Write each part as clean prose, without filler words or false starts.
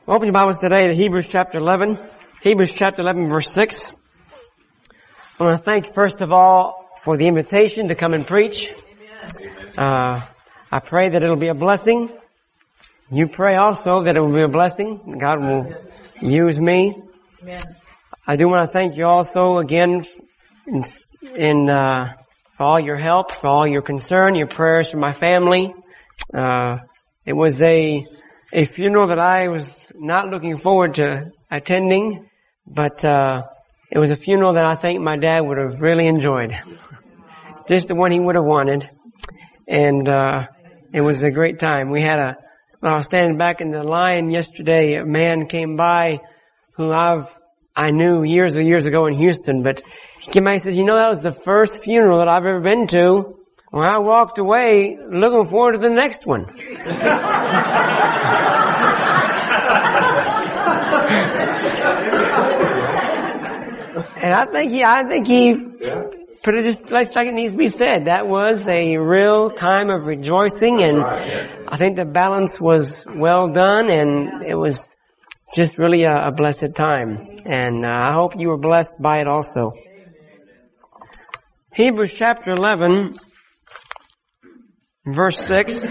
Open your Bibles today to Hebrews chapter 11. Hebrews chapter 11 verse 6. I want to thank first of all for the invitation to come and preach. I pray that it'll be a blessing. You pray also that it will be a blessing. God will use me. I do want to thank you also again for all your help, for all your concern, your prayers for my family. It was a funeral that I was not looking forward to attending, but it was a funeral that I think my dad would have really enjoyed. Just the one he would have wanted. And it was a great time. When I was standing back in the line yesterday, a man came by who I knew years and years ago in Houston, but he came by and said, that was the first funeral that I've ever been to. Well, I walked away looking forward to the next one. And I think he put it just like it needs to be said. That was a real time of rejoicing, and I think the balance was well done, and it was just really a blessed time. And I hope you were blessed by it also. Hebrews chapter 11, verse 6.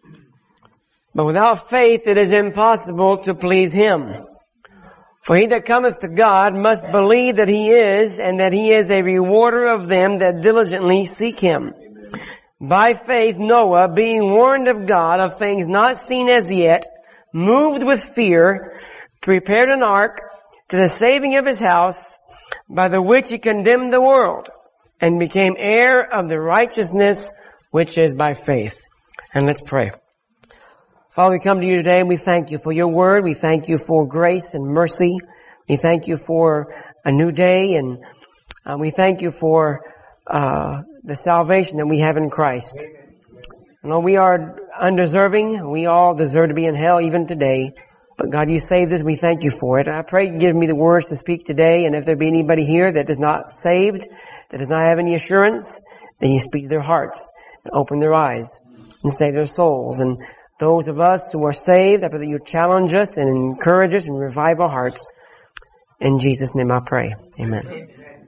But without faith it is impossible to please Him. For he that cometh to God must believe that He is, and that He is a rewarder of them that diligently seek Him. By faith Noah, being warned of God of things not seen as yet, moved with fear, prepared an ark to the saving of his house, by the which he condemned the world, and became heir of the righteousness which is by faith. And let's pray. Father, we come to you today and we thank you for your word. We thank you for grace and mercy. We thank you for a new day, and we thank you for the salvation that we have in Christ. Lord, we are undeserving. We all deserve to be in hell even today. But God, you saved us. We thank you for it. I pray you give me the words to speak today. And if there be anybody here that is not saved, that does not have any assurance, then you speak to their hearts and open their eyes and save their souls. And those of us who are saved, I pray that you challenge us and encourage us and revive our hearts. In Jesus' name I pray. Amen.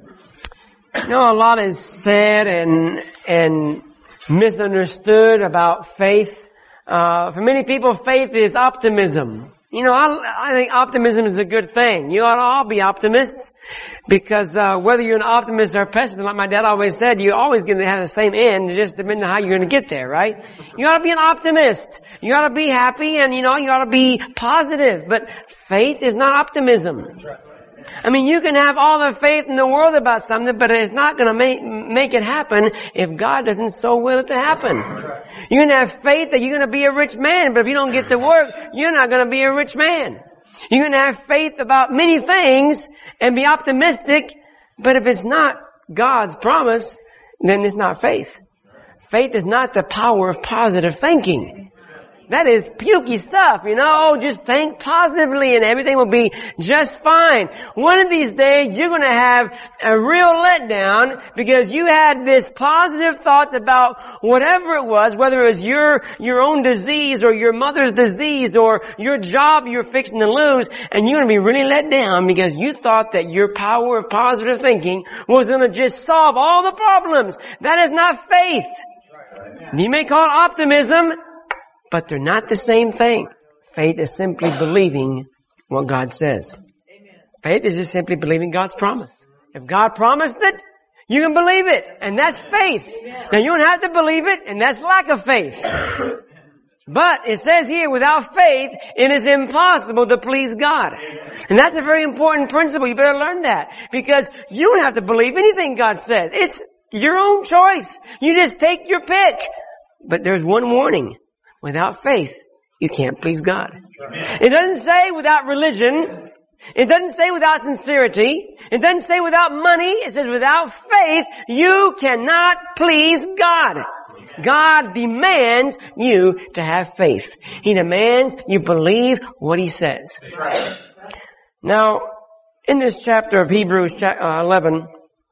A lot is said and misunderstood about faith. For many people, faith is optimism. I think optimism is a good thing. You ought to all be optimists, because whether you're an optimist or a pessimist, like my dad always said, you're always going to have the same end. It just depends on how you're going to get there, right? You ought to be an optimist. You ought to be happy, and you ought to be positive. But faith is not optimism. You can have all the faith in the world about something, but it's not going to make it happen if God doesn't so will it to happen. You can have faith that you're going to be a rich man, but if you don't get to work, you're not going to be a rich man. You can have faith about many things and be optimistic, but if it's not God's promise, then it's not faith. Faith is not the power of positive thinking. That is pukey stuff, just think positively and everything will be just fine. One of these days you're going to have a real letdown because you had this positive thoughts about whatever it was, whether it was your own disease or your mother's disease or your job you're fixing to lose, and you're going to be really let down because you thought that your power of positive thinking was going to just solve all the problems. That is not faith. You may call it optimism, but they're not the same thing. Faith is simply believing what God says. Amen. Faith is just simply believing God's promise. If God promised it, you can believe it, and that's faith. Amen. Now you don't have to believe it, and that's lack of faith. But it says here, without faith, it is impossible to please God. Amen. And that's a very important principle. You better learn that, because you don't have to believe anything God says. It's your own choice. You just take your pick. But there's one warning. Without faith, you can't please God. It doesn't say without religion. It doesn't say without sincerity. It doesn't say without money. It says without faith, you cannot please God. God demands you to have faith. He demands you believe what He says. Now, in this chapter of Hebrews 11,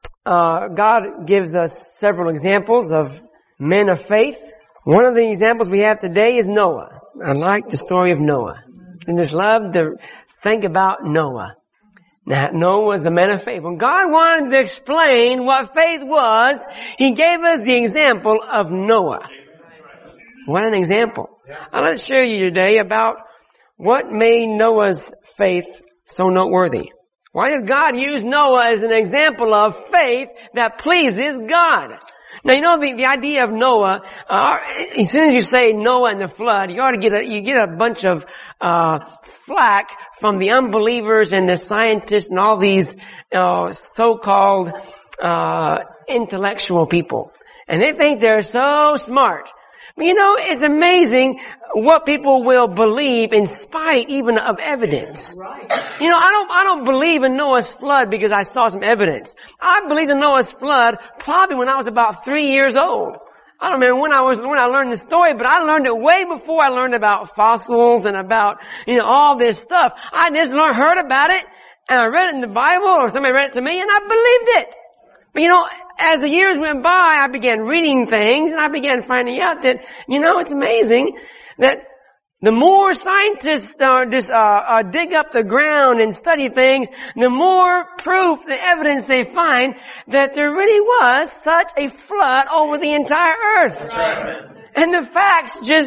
God gives us several examples of men of faith. One of the examples we have today is Noah. I like the story of Noah. I just love to think about Noah. Now, Noah was a man of faith. When God wanted to explain what faith was, He gave us the example of Noah. What an example. Now, let's show you today about what made Noah's faith so noteworthy. Why did God use Noah as an example of faith that pleases God? Now, you know, the idea of Noah, as soon as you say Noah and the flood, you get a bunch of, flack from the unbelievers and the scientists and all these, so-called, intellectual people. And they think they're so smart. But you know, it's amazing what people will believe in spite even of evidence. You know, I don't believe in Noah's flood because I saw some evidence. I believed in Noah's flood probably when I was about 3 years old. I don't remember when I learned the story, but I learned it way before I learned about fossils and about, you know, all this stuff. I just heard about it, and I read it in the Bible, or somebody read it to me, and I believed it. But you know, as the years went by, I began reading things, and I began finding out that, you know, it's amazing that the more scientists dig up the ground and study things, the more proof, the evidence they find that there really was such a flood over the entire earth. And the facts just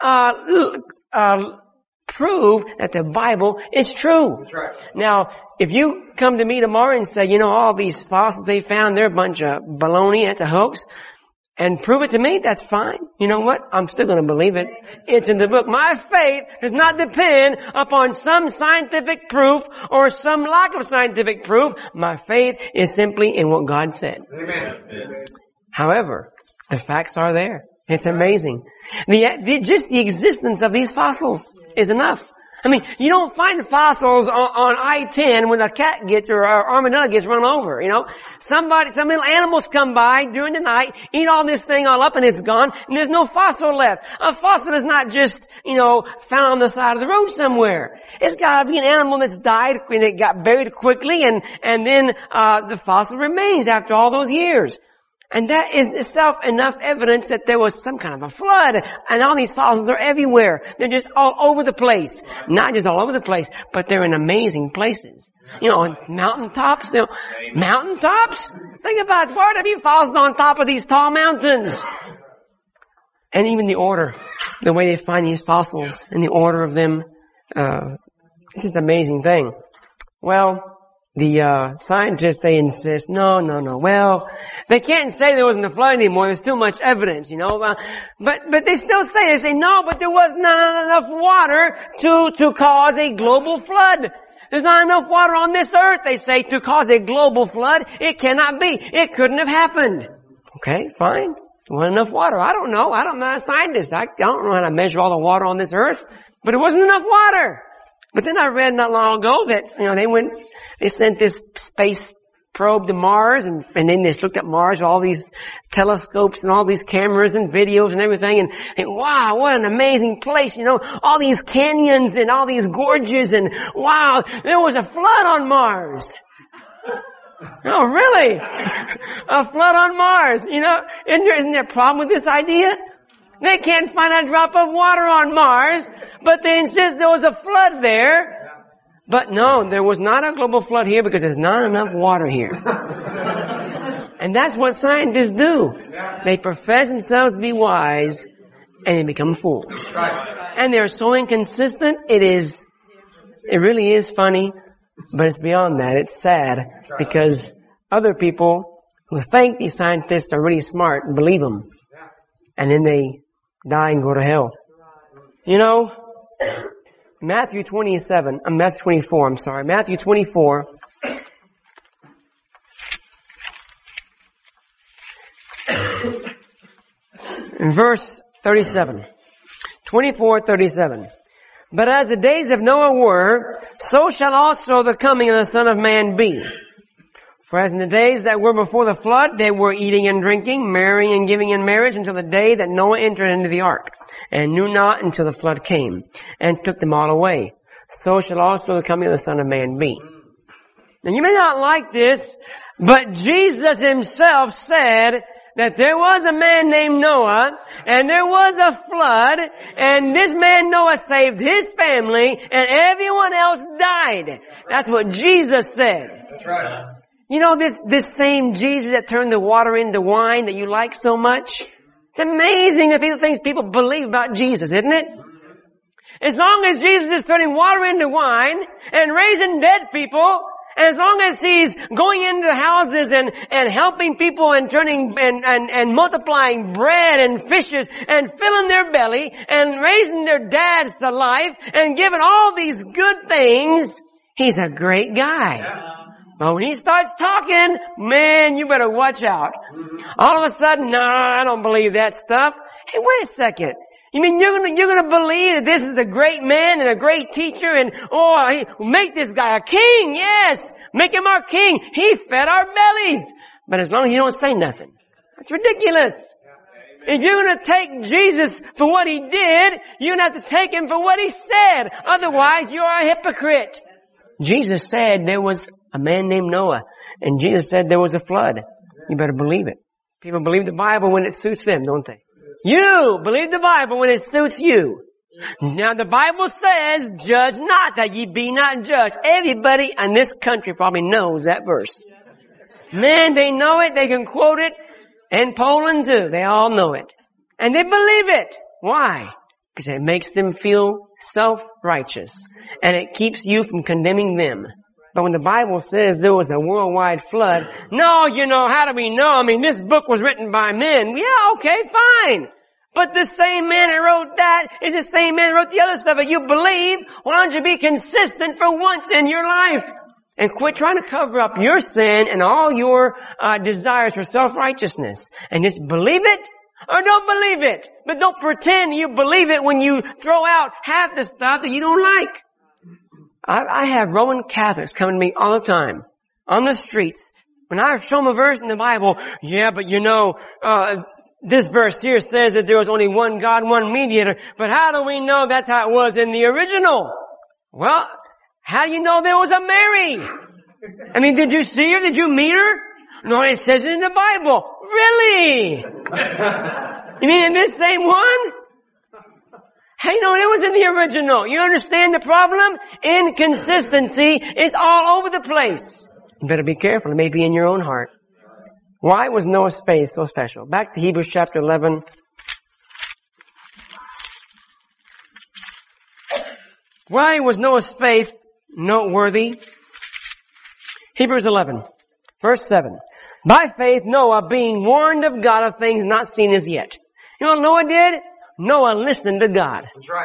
prove that the Bible is true. Now, if you come to me tomorrow and say, you know, all these fossils they found, they're a bunch of baloney, that's a hoax, and prove it to me, that's fine. You know what? I'm still going to believe it. It's in the book. My faith does not depend upon some scientific proof or some lack of scientific proof. My faith is simply in what God said. Amen. However, the facts are there. It's amazing. Just the existence of these fossils is enough. I mean, you don't find fossils on I-10 when a cat gets or armadillo gets run over, you know. Some little animals come by during the night, eat all this thing all up and it's gone, and there's no fossil left. A fossil is not just, you know, found on the side of the road somewhere. It's gotta be an animal that's died and it got buried quickly and then, the fossil remains after all those years. And that is itself enough evidence that there was some kind of a flood. And all these fossils are everywhere. They're just all over the place. Not just all over the place, but they're in amazing places. You know, on mountaintops. You know, mountaintops? Think about it. Where are there fossils on top of these tall mountains? And even the order, the way they find these fossils and the order of them, it's just an amazing thing. Well, the scientists, they insist, no. Well, they can't say there wasn't a flood anymore. There's too much evidence, you know. But they still say, no, but there was not enough water to cause a global flood. There's not enough water on this earth, they say, to cause a global flood. It cannot be. It couldn't have happened. Okay, fine. There wasn't enough water. I don't know. I'm not a scientist. I don't know how to measure all the water on this earth. But it wasn't enough water. But then I read not long ago that, you know, they sent this space probe to Mars and then they looked at Mars with all these telescopes and all these cameras and videos and everything and wow, what an amazing place, you know, all these canyons and all these gorges and wow, there was a flood on Mars. Oh, really? A flood on Mars, you know, isn't there a problem with this idea? They can't find a drop of water on Mars, but they insist there was a flood there. But no, there was not a global flood here because there's not enough water here. And that's what scientists do. They profess themselves to be wise and they become fools. And they're so inconsistent, it really is funny, but it's beyond that. It's sad because other people who think these scientists are really smart believe them. And then they die and go to hell. You know, Matthew 24, in verse 37. 24:37. But as the days of Noah were, so shall also the coming of the Son of Man be. For as in the days that were before the flood, they were eating and drinking, marrying and giving in marriage until the day that Noah entered into the ark, and knew not until the flood came, and took them all away. So shall also the coming of the Son of Man be. Now you may not like this, but Jesus himself said that there was a man named Noah, and there was a flood, and this man Noah saved his family, and everyone else died. That's what Jesus said. That's right. You know this same Jesus that turned the water into wine that you like so much? It's amazing the things people believe about Jesus, isn't it? As long as Jesus is turning water into wine and raising dead people, and as long as He's going into houses and helping people and turning and multiplying bread and fishes and filling their belly and raising their dads to life and giving all these good things, He's a great guy. But when He starts talking, man, you better watch out. All of a sudden, no, I don't believe that stuff. Hey, wait a second. You mean you're gonna believe that this is a great man and a great teacher and, make this guy a king? Yes! Make him our king. He fed our bellies. But as long as you don't say nothing. That's ridiculous. If you're gonna take Jesus for what He did, you're gonna have to take Him for what He said. Otherwise, you're a hypocrite. Jesus said there was a man named Noah. And Jesus said there was a flood. You better believe it. People believe the Bible when it suits them, don't they? You believe the Bible when it suits you. Now the Bible says, judge not that ye be not judged. Everybody in this country probably knows that verse. Man, they know it. They can quote it. And Poland too. They all know it. And they believe it. Why? Because it makes them feel self-righteous. And it keeps you from condemning them. But when the Bible says there was a worldwide flood, no, how do we know? I mean, this book was written by men. Yeah, okay, fine. But the same man who wrote that is the same man who wrote the other stuff that you believe. Why don't you be consistent for once in your life? And quit trying to cover up your sin and all your desires for self-righteousness. And just believe it or don't believe it. But don't pretend you believe it when you throw out half the stuff that you don't like. I have Roman Catholics coming to me all the time on the streets. When I show them a verse in the Bible, yeah, but this verse here says that there was only one God, one mediator. But how do we know that's how it was in the original? Well, how do you know there was a Mary? I mean, did you see her? Did you meet her? No, it says it in the Bible. Really? You mean in this same one? Hey, no, it was in the original. You understand the problem? Inconsistency is all over the place. You better be careful. It may be in your own heart. Why was Noah's faith so special? Back to Hebrews chapter 11. Why was Noah's faith noteworthy? Hebrews 11, verse 7. By faith, Noah, being warned of God of things not seen as yet. You know what Noah did? Noah listened to God. That's right.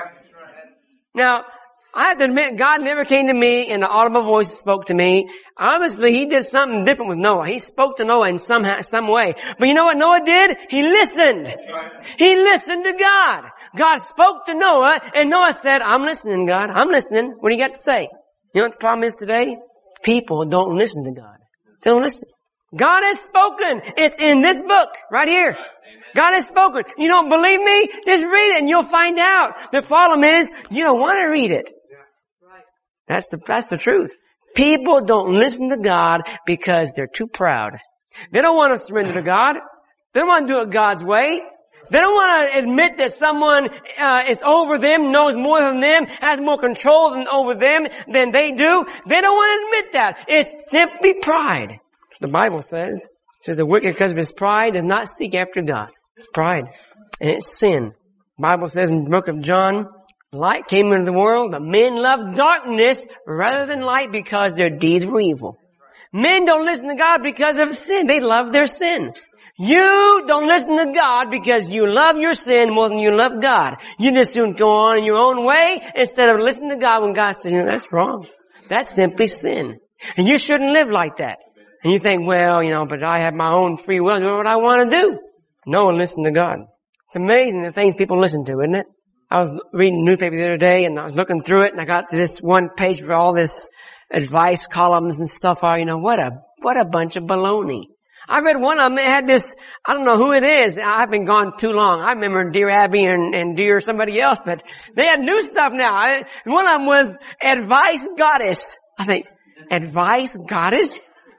Now, I have to admit, God never came to me in an audible voice and spoke to me. Obviously, He did something different with Noah. He spoke to Noah in some way. But you know what Noah did? He listened. He listened to God. God spoke to Noah, and Noah said, I'm listening, God. I'm listening. What do you got to say? You know what the problem is today? People don't listen to God. They don't listen. God has spoken. It's in this book, right here. God has spoken. You don't believe me? Just read it and you'll find out. The problem is, you don't want to read it. That's the truth. People don't listen to God because they're too proud. They don't want to surrender to God. They don't want to do it God's way. They don't want to admit that someone is over them, knows more than them, has more control over them than they do. They don't want to admit that. It's simply pride. The Bible says, it says the wicked because of his pride does not seek after God. It's pride. And it's sin. The Bible says in the book of John, light came into the world, but men loved darkness rather than light because their deeds were evil. Men don't listen to God because of sin. They love their sin. You don't listen to God because you love your sin more than you love God. You just soon go on in your own way instead of listening to God when God says, that's wrong. That's simply sin. And you shouldn't live like that. And you think, but I have my own free will to do what I want to do. No one listens to God. It's amazing the things people listen to, isn't it? I was reading the newspaper the other day and I was looking through it and I got to this one page where all this advice columns and stuff are, what a bunch of baloney. I read one of them, it had this, I don't know who it is, I've been gone too long. I remember Dear Abby and Dear somebody else, but they had new stuff now. One of them was Advice Goddess. I think, Advice Goddess?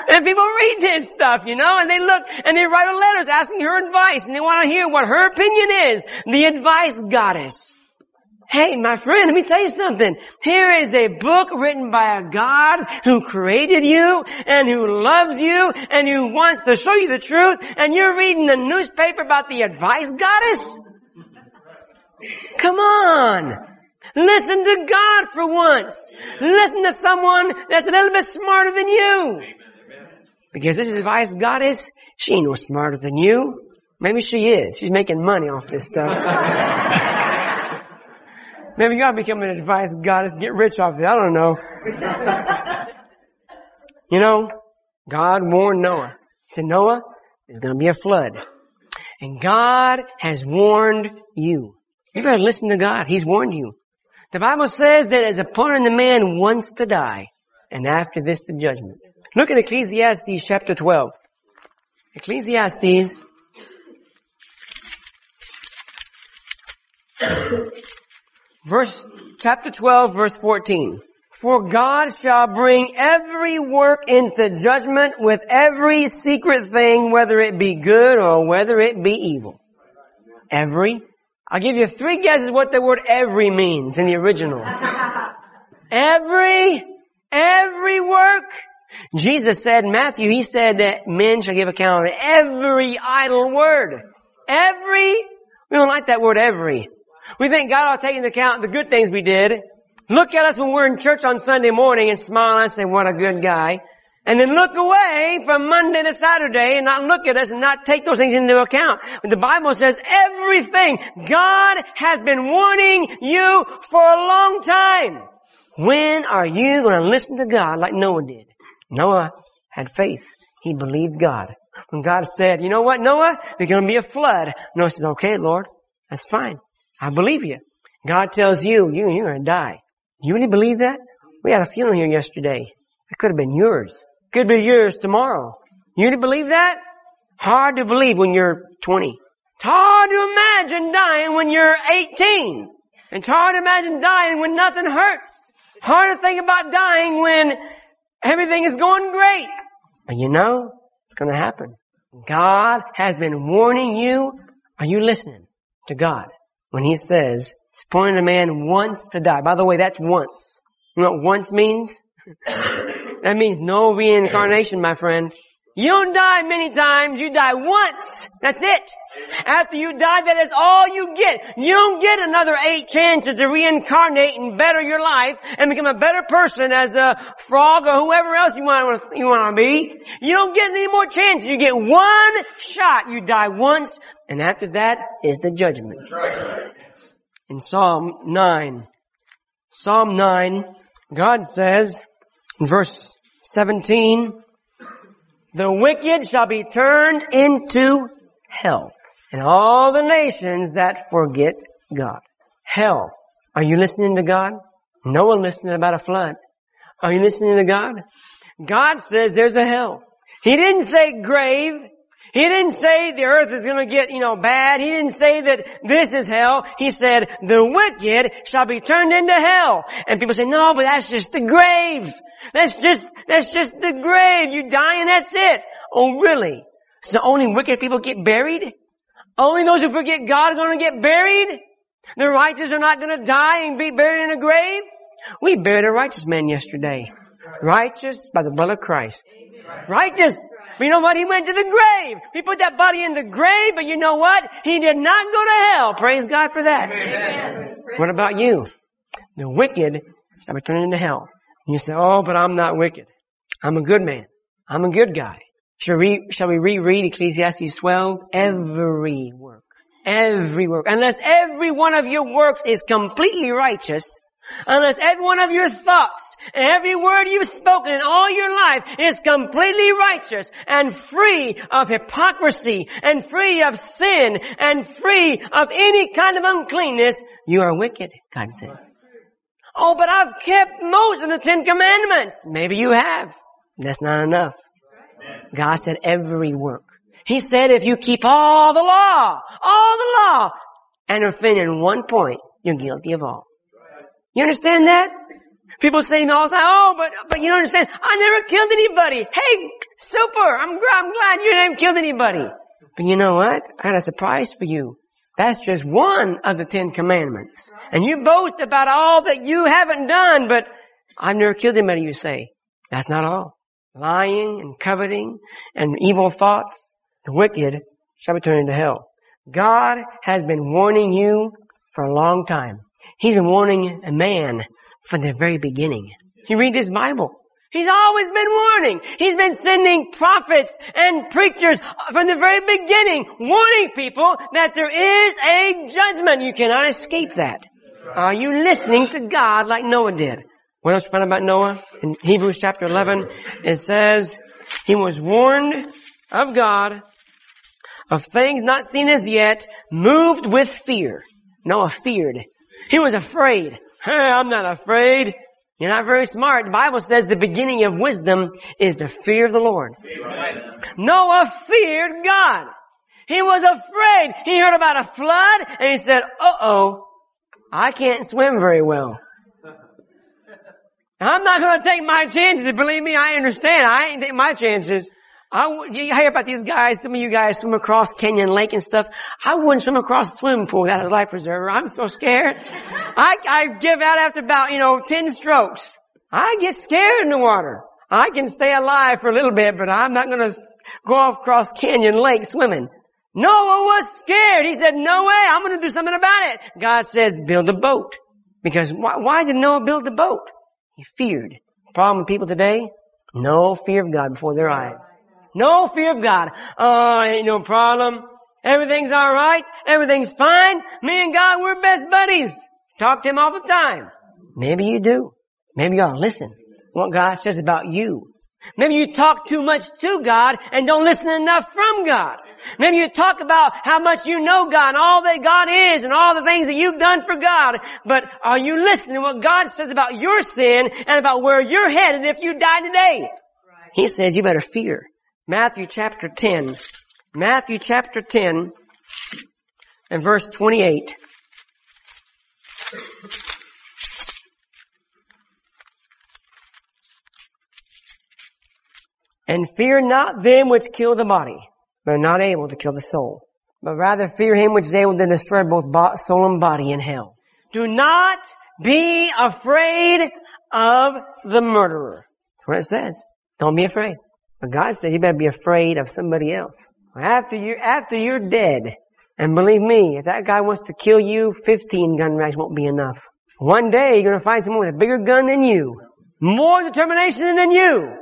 And people read his stuff, and they look and they write letters asking her advice, and they want to hear what her opinion is. The advice goddess. Hey, my friend, let me tell you something. Here is a book written by a God who created you and who loves you and who wants to show you the truth, and you're reading the newspaper about the advice goddess? Come on. Listen to God for once. Listen to someone that's a little bit smarter than you. Because this advice goddess, she ain't no smarter than you. Maybe she is. She's making money off this stuff. Maybe you ought to become an advice goddess, get rich off it. I don't know. God warned Noah. He said, Noah, there's going to be a flood. And God has warned you. You better listen to God. He's warned you. The Bible says that as upon the man wants to die, and after this the judgment. Look at Ecclesiastes chapter 12. Ecclesiastes chapter 12, verse 14. For God shall bring every work into judgment with every secret thing, whether it be good or whether it be evil. Every. I'll give you 3 guesses what the word every means in the original. Every work. Jesus said in Matthew, he said that men shall give account of every idle word. We don't like that word every. We think God ought to take into account the good things we did. Look at us when we're in church on Sunday morning and smile and say, what a good guy. And then look away from Monday to Saturday and not look at us and not take those things into account. But the Bible says everything. God has been warning you for a long time. When are you going to listen to God like Noah did? Noah had faith. He believed God. When God said, you know what, Noah? There's going to be a flood. Noah said, okay, Lord, that's fine. I believe you. God tells you, you're going to die. You really believe that? We had a funeral here yesterday. It could have been yours. Could be yours tomorrow. You really believe that? Hard to believe when you're 20. It's hard to imagine dying when you're 18. It's hard to imagine dying when nothing hurts. Hard to think about dying when everything is going great. But it's going to happen. God has been warning you. Are you listening to God? When He says, it's appointed a man once to die. By the way, that's once. You know what once means? That means no reincarnation, my friend. You don't die many times, you die once. That's it. After you die, that is all you get. You don't get another 8 chances to reincarnate and better your life and become a better person as a frog or whoever else you want to be. You don't get any more chances. You get one shot. You die once, and after that is the judgment. In Psalm 9, God says in verse 17, the wicked shall be turned into hell, and all the nations that forget God. Hell. Are you listening to God? No one listening about a flood. Are you listening to God? God says there's a hell. He didn't say grave. He didn't say the earth is going to get, bad. He didn't say that this is hell. He said the wicked shall be turned into hell. And people say, no, but that's just the grave. That's just the grave. You die and that's it. Oh, really? So only wicked people get buried? Only those who forget God are going to get buried? The righteous are not going to die and be buried in a grave? We buried a righteous man yesterday. Righteous by the blood of Christ. Righteous. But you know what? He went to the grave. We put that body in the grave, but you know what? He did not go to hell. Praise God for that. Amen. What about you? The wicked shall be turned into hell. And you say, oh, but I'm not wicked. I'm a good man. I'm a good guy. Shall we reread Ecclesiastes 12? Every work. Unless every one of your works is completely righteous, unless every one of your thoughts and every word you've spoken in all your life is completely righteous and free of hypocrisy and free of sin and free of any kind of uncleanness, you are wicked, God says. Oh, but I've kept most of the 10 Commandments. Maybe you have. That's not enough. God said every work. He said if you keep all the law, and offend in one point, you're guilty of all. You understand that? People say to me all the time, oh, but you don't understand. I never killed anybody. Hey, super. I'm glad you haven't killed anybody. But you know what? I got a surprise for you. That's just one of the 10 commandments. And you boast about all that you haven't done, but I've never killed anybody, you say. That's not all. Lying and coveting and evil thoughts, the wicked shall be turned into hell. God has been warning you for a long time. He's been warning a man from the very beginning. You read this Bible. He's always been warning. He's been sending prophets and preachers from the very beginning, warning people that there is a judgment. You cannot escape that. Are you listening to God like Noah did? What else you find about Noah? In Hebrews chapter 11, it says, he was warned of God of things not seen as yet, moved with fear. Noah feared. He was afraid. Hey, I'm not afraid. You're not very smart. The Bible says the beginning of wisdom is the fear of the Lord. Noah feared God. He was afraid. He heard about a flood and he said, uh-oh, I can't swim very well. I'm not going to take my chances. Believe me, I understand. I ain't taking my chances. You hear about these guys, some of you guys swim across Canyon Lake and stuff. I wouldn't swim across the swimming pool without a life preserver. I'm so scared. I give out after about, 10 strokes. I get scared in the water. I can stay alive for a little bit, but I'm not going to go across Canyon Lake swimming. Noah was scared. He said, no way, I'm going to do something about it. God says, build a boat. Because why did Noah build a boat? He feared. The problem with people today, no fear of God before their eyes. No fear of God. Oh, ain't no problem. Everything's alright. Everything's fine. Me and God, we're best buddies. Talk to Him all the time. Maybe you do. Maybe you ought to listen to what God says about you. Maybe you talk too much to God and don't listen enough from God. Maybe you talk about how much you know God and all that God is and all the things that you've done for God. But are you listening to what God says about your sin and about where you're headed if you die today? He says you better fear. Matthew chapter 10 and verse 28. And fear not them which kill the body, but are not able to kill the soul, but rather fear Him which is able to destroy both soul and body in hell. Do not be afraid of the murderer. That's what it says. Don't be afraid. But God said you better be afraid of somebody else. After you're dead, and believe me, if that guy wants to kill you, 15 gun racks won't be enough. One day you're going to find someone with a bigger gun than you, more determination than you.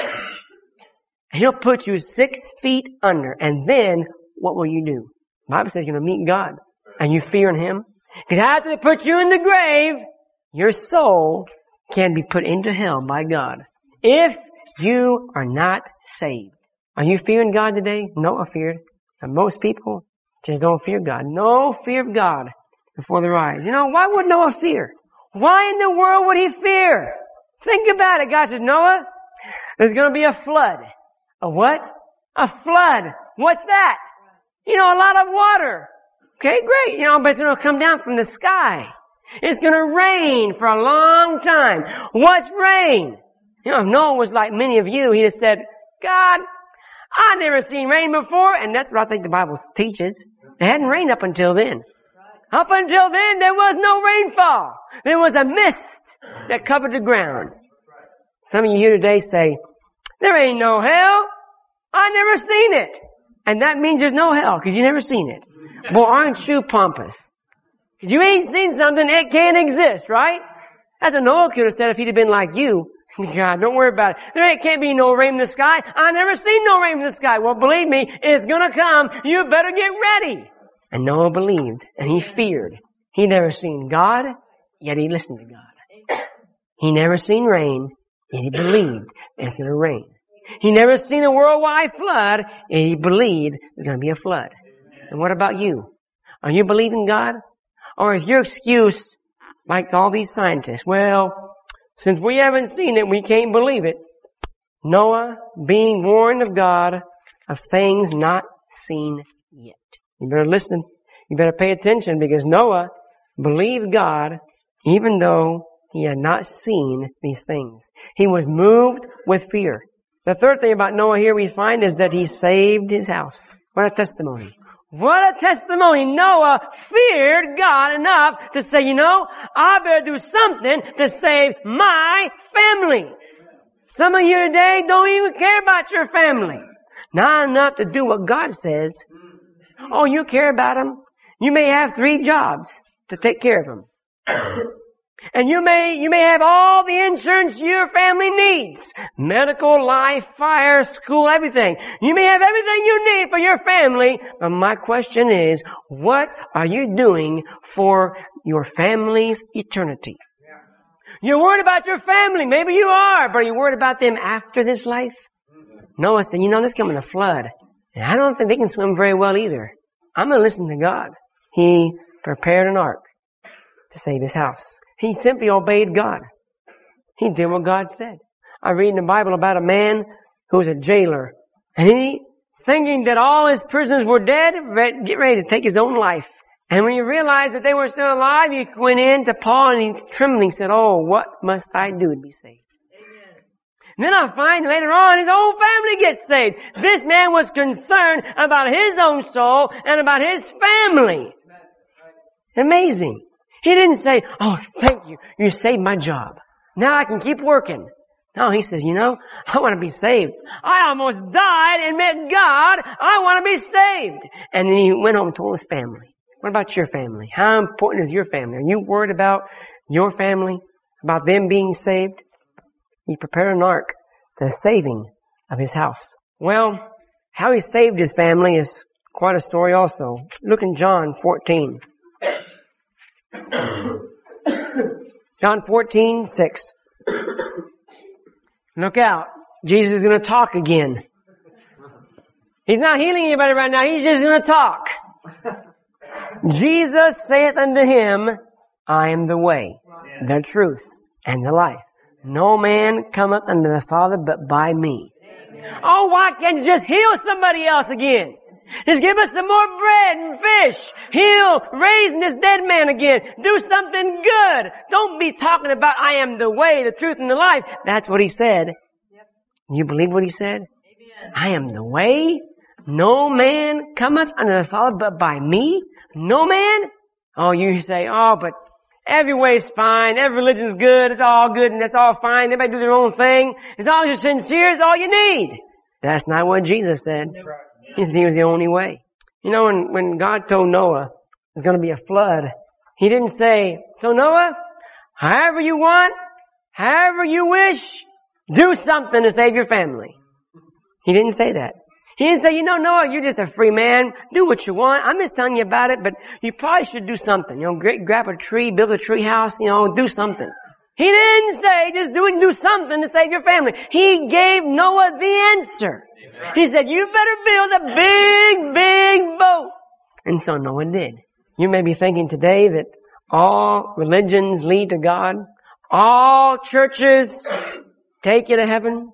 He'll put you 6 feet under, and then what will you do? The Bible says you're going to meet God, and you fearing Him. Because after they put you in the grave, your soul can be put into hell by God. If you are not saved. Are you fearing God today? Noah feared. And most people just don't fear God. No fear of God before their eyes. Why would Noah fear? Why in the world would he fear? Think about it. God said, Noah, there's going to be a flood. A what? A flood. What's that? A lot of water. Okay, great. But it's going to come down from the sky. It's going to rain for a long time. What's rain? If Noah was like many of you, he'd have said, God, I've never seen rain before. And that's what I think the Bible teaches. It hadn't rained up until then. Up until then, there was no rainfall. There was a mist that covered the ground. Some of you here today say, there ain't no hell. I never seen it. And that means there's no hell because you never seen it. Well, aren't you pompous? Because you ain't seen something, it can't exist, right? That's what Noah could have said if he'd have been like you. God, don't worry about it. There can't be no rain in the sky. I never seen no rain in the sky. Well, believe me, it's gonna come. You better get ready. And Noah believed, and he feared. He never seen God, yet he listened to God. He never seen rain, and he believed it's gonna rain. He never seen a worldwide flood, and he believed there's gonna be a flood. And what about you? Are you believing God? Or is your excuse like all these scientists? Well, since we haven't seen it, we can't believe it. Noah being warned of God of things not seen yet. You better listen. You better pay attention because Noah believed God even though He had not seen these things. He was moved with fear. The third thing about Noah here we find is that he saved his house. What a testimony. What a testimony. Noah feared God enough to say, I better do something to save my family. Some of you today don't even care about your family. Not enough to do what God says. Oh, you care about them. You may have 3 jobs to take care of them. And you may have all the insurance your family needs. Medical, life, fire, school, everything. You may have everything you need for your family. But my question is, what are you doing for your family's eternity? You're worried about your family. Maybe you are, but are you worried about them after this life? Noah said, there's coming a flood. And I don't think they can swim very well either. I'm going to listen to God. He prepared an ark to save his house. He simply obeyed God. He did what God said. I read in the Bible about a man who was a jailer. And he, thinking that all his prisoners were dead, get ready to take his own life. And when he realized that they were still alive, he went in to Paul and he trembling said, oh, what must I do to be saved? Amen. And then I find later on his whole family gets saved. This man was concerned about his own soul and about his family. Amazing. He didn't say, oh, thank you. You saved my job. Now I can keep working. No, he says, I want to be saved. I almost died and met God. I want to be saved. And then he went home and told his family. What about your family? How important is your family? Are you worried about your family? About them being saved? He prepared an ark to the saving of his house. Well, how he saved his family is quite a story also. Look in John 14. John 14:6. Look out. Jesus is going to talk again. He's not healing anybody right now. He's just going to talk. Jesus saith unto him, I am the way, the truth, and the life. No man cometh unto the Father but by me. Oh, why can't you just heal somebody else again? Just give us some more bread and fish. Heal, raising this dead man again. Do something good. Don't be talking about I am the way, the truth, and the life. That's what he said. You believe what he said? Amen. I am the way. No man cometh unto the Father but by me. No man? Oh, you say, but every way's fine. Every religion's good. It's all good and that's all fine. Everybody do their own thing. As long as you're sincere, it's all you need. That's not what Jesus said. He said he was the only way. When God told Noah there's going to be a flood, he didn't say, so Noah, however you want, however you wish, do something to save your family. He didn't say that. He didn't say, Noah, you're just a free man. Do what you want. I'm just telling you about it, but you probably should do something. Grab a tree, build a tree house, do something. He didn't say just do something to save your family. He gave Noah the answer. He said, you better build a big, big boat. And so Noah did. You may be thinking today that all religions lead to God. All churches take you to heaven.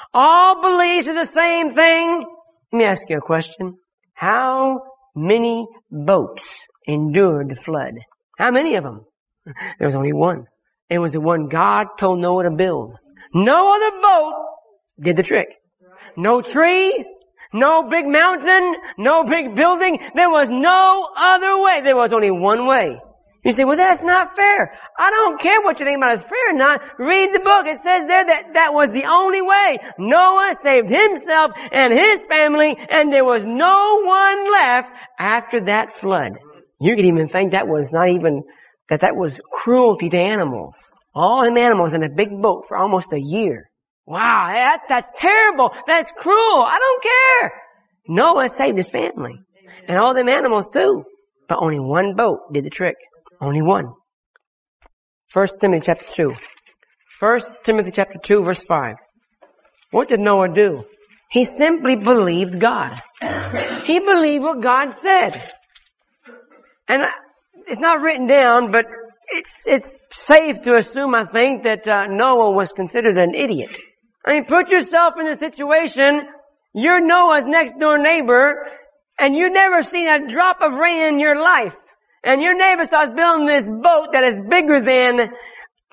All beliefs are the same thing. Let me ask you a question. How many boats endured the flood? How many of them? There was only one. It was the one God told Noah to build. No other boat did the trick. No tree, no big mountain, no big building. There was no other way. There was only one way. You say, well, that's not fair. I don't care what you think about it's fair or not. Read the book. It says there that was the only way. Noah saved himself and his family, and there was no one left after that flood. You could even think that was that was cruelty to animals. All them animals in a big boat for almost a year. Wow, that's terrible. That's cruel. I don't care. Noah saved his family. And all them animals too. But only one boat did the trick. Only one. 1 Timothy chapter 2. 1 Timothy chapter 2 verse 5. What did Noah do? He simply believed God. He believed what God said. And it's not written down, but it's safe to assume, I think, that Noah was considered an idiot. I mean, put yourself in a situation, you're Noah's next door neighbor, and you've never seen a drop of rain in your life. And your neighbor starts building this boat that is bigger than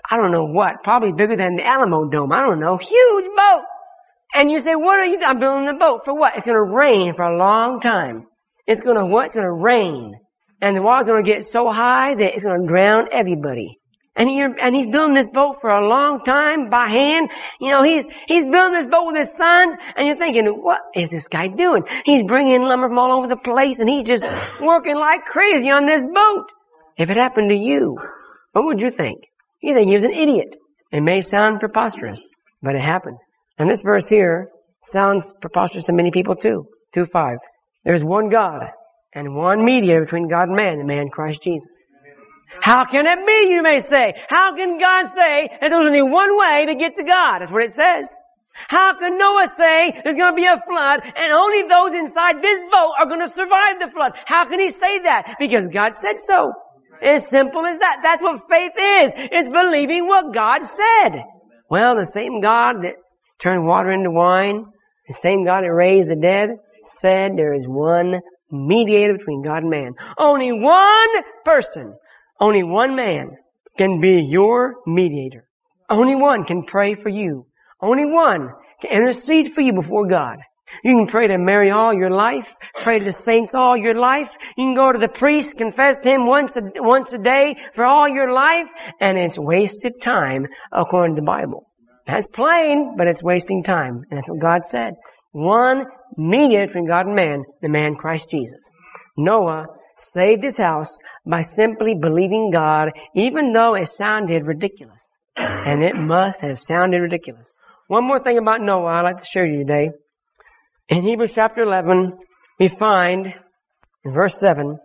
I don't know what, probably bigger than the Alamo Dome. I don't know. Huge boat. And you say, what are you doing? I'm building the boat. For what? It's going to rain for a long time. It's going to what? It's going to rain. And the water's going to get so high that it's going to drown everybody. And he's building this boat for a long time by hand. You know, he's building this boat with his sons, and you're thinking, what is this guy doing? He's bringing lumber from all over the place, and he's just working like crazy on this boat. If it happened to you, what would you think? You think he was an idiot. It may sound preposterous, but it happened. And this verse here sounds preposterous to many people too. 2:5. There's one God and one mediator between God and man, the man Christ Jesus. How can it be, you may say? How can God say that there's only one way to get to God? That's what it says. How can Noah say there's going to be a flood and only those inside this boat are going to survive the flood? How can he say that? Because God said so. As simple as that. That's what faith is. It's believing what God said. Well, the same God that turned water into wine, the same God that raised the dead, said there is one mediator between God and man. Only one person, only one man can be your mediator. Only one can pray for you. Only one can intercede for you before God. You can pray to Mary all your life, pray to the saints all your life. You can go to the priest, confess to him once a day for all your life, and it's wasted time according to the Bible. That's plain, but it's wasting time. And that's what God said. One mediator between God and man, the man Christ Jesus. Noah saved his house by simply believing God, even though it sounded ridiculous. And it must have sounded ridiculous. One more thing about Noah I'd like to share you today. In Hebrews chapter 11, we find in verse 7,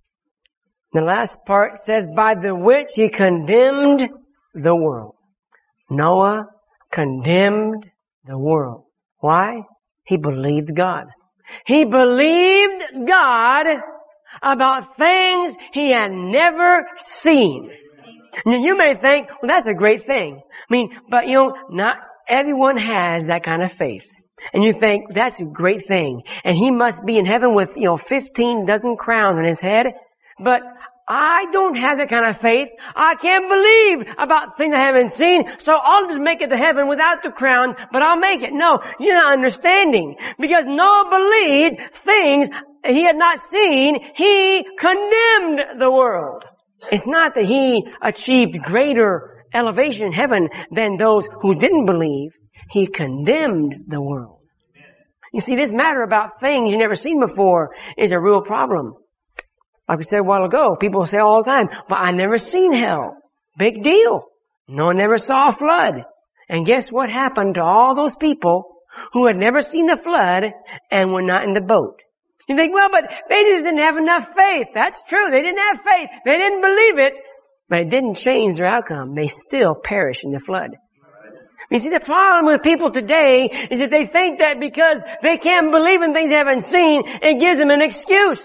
the last part says, by the which he condemned the world. Noah condemned the world. Why? He believed God. He believed God about things he had never seen. Now, you may think, well, that's a great thing. I mean, but not everyone has that kind of faith. And you think, that's a great thing. And he must be in heaven with, 15 dozen crowns on his head. But I don't have that kind of faith. I can't believe about things I haven't seen, so I'll just make it to heaven without the crowns, but I'll make it. No, you're not understanding. Because Noah believed things he had not seen. He condemned the world. It's not that he achieved greater elevation in heaven than those who didn't believe. He condemned the world. You see, this matter about things you've never seen before is a real problem. Like we said a while ago, people say all the time, but I never seen hell. Big deal. No one never saw a flood. And guess what happened to all those people who had never seen the flood and were not in the boat? You think, well, but they just didn't have enough faith. That's true. They didn't have faith. They didn't believe it. But it didn't change their outcome. They still perished in the flood. You see, the problem with people today is that they think that because they can't believe in things they haven't seen, it gives them an excuse.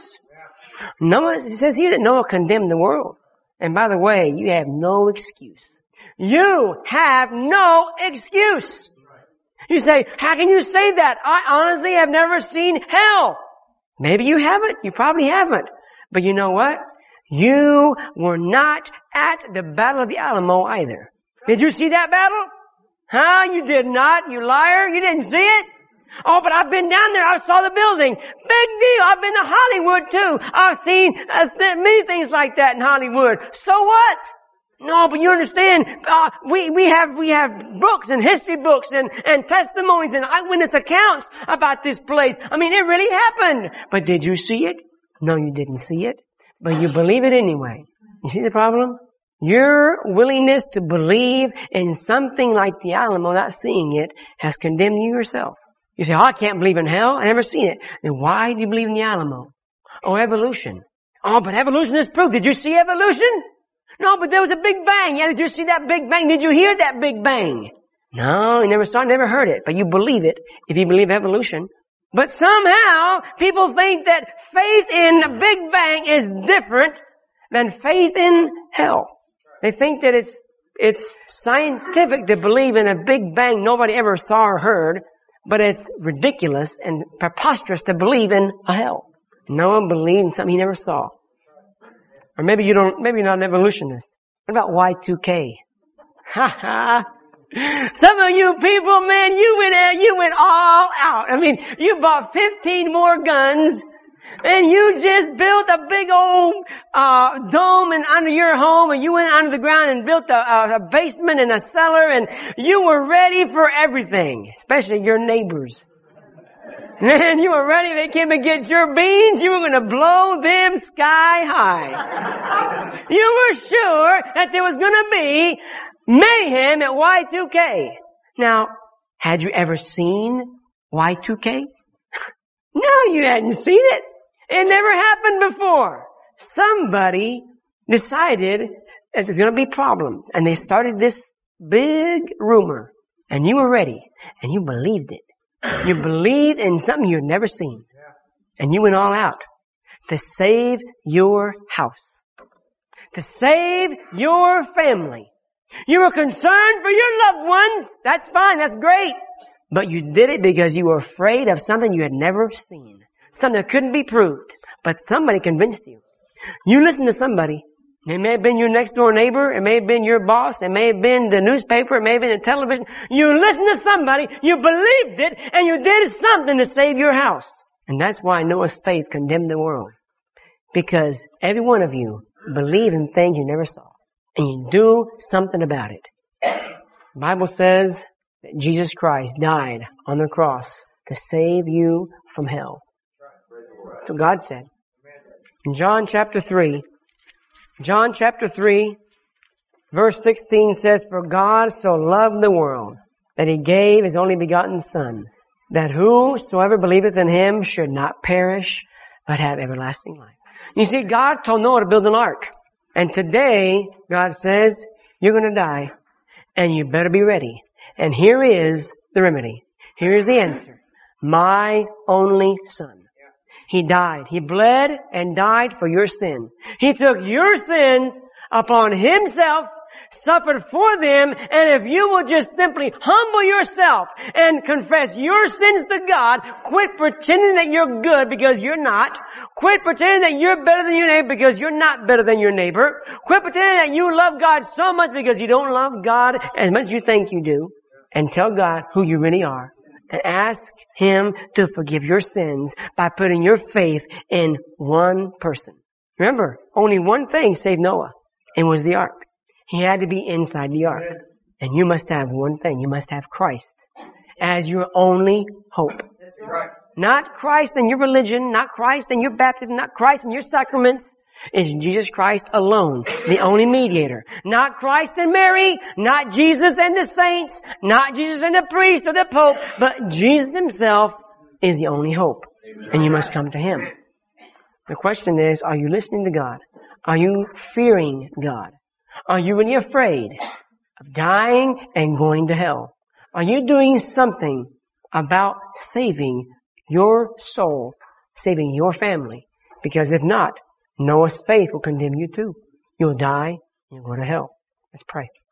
Noah, it says here that Noah condemned the world. And by the way, you have no excuse. You have no excuse. You say, how can you say that? I honestly have never seen hell. Maybe you haven't. You probably haven't. But you know what? You were not at the Battle of the Alamo either. Did you see that battle? Huh? You did not, you liar. You didn't see it? Oh, but I've been down there. I saw the building. Big deal. I've been to Hollywood too. I've seen many things like that in Hollywood. So what? No, but you understand, we have books and history books and testimonies and eyewitness accounts about this place. I mean, it really happened. But did you see it? No, you didn't see it. But you believe it anyway. You see the problem? Your willingness to believe in something like the Alamo without seeing it has condemned you yourself. You say, oh, I can't believe in hell. I never seen it. Then why do you believe in the Alamo? Oh, evolution. Oh, but evolution is proof. Did you see evolution? No, but there was a Big Bang. Yeah, did you see that Big Bang? Did you hear that Big Bang? No, you never saw it, never heard it. But you believe it if you believe evolution. But somehow, people think that faith in the Big Bang is different than faith in hell. They think that it's scientific to believe in a Big Bang nobody ever saw or heard, but it's ridiculous and preposterous to believe in a hell. No one believed in something he never saw. Or maybe you're not an evolutionist. What about Y2K? Ha ha. Some of you people, man, you went all out. I mean, you bought 15 more guns, and you just built a big old dome under your home, and you went under the ground and built a basement and a cellar, and you were ready for everything, especially your neighbors. Man, you were ready. They came and get your beans. You were going to blow them sky high. You were sure that there was going to be mayhem at Y2K. Now, had you ever seen Y2K? No, you hadn't seen it. It never happened before. Somebody decided that there's going to be problems, and they started this big rumor, and you were ready, and you believed it. You believed in something you had never seen, and you went all out to save your house, to save your family. You were concerned for your loved ones. That's fine. That's great. But you did it because you were afraid of something you had never seen. Something that couldn't be proved. But somebody convinced you. You listened to somebody. It may have been your next door neighbor. It may have been your boss. It may have been the newspaper. It may have been the television. You listened to somebody. You believed it. And you did something to save your house. And that's why Noah's faith condemned the world. Because every one of you believe in things you never saw. And you do something about it. The Bible says that Jesus Christ died on the cross to save you from hell. That's what God said. In John chapter 3, verse 16 says, "For God so loved the world that He gave His only begotten Son, that whosoever believeth in Him should not perish, but have everlasting life." You see, God told Noah to build an ark. And today, God says, you're going to die, and you better be ready. And here is the remedy. Here is the answer. My only Son. He died. He bled and died for your sin. He took your sins upon Himself, suffered for them, and if you will just simply humble yourself and confess your sins to God, quit pretending that you're good because you're not, quit pretending that you're better than your neighbor because you're not better than your neighbor, quit pretending that you love God so much because you don't love God as much as you think you do, and tell God who you really are, and ask Him to forgive your sins by putting your faith in one person. Remember, only one thing saved Noah, and was the ark. He had to be inside the ark. And you must have one thing. You must have Christ as your only hope. Not Christ in your religion, not Christ in your baptism, not Christ in your sacraments. It's Jesus Christ alone, the only mediator. Not Christ and Mary, not Jesus and the saints, not Jesus and the priest or the pope, but Jesus Himself is the only hope. And you must come to Him. The question is, are you listening to God? Are you fearing God? Are you really afraid of dying and going to hell? Are you doing something about saving your soul, saving your family? Because if not, Noah's faith will condemn you too. You'll die and you'll go to hell. Let's pray.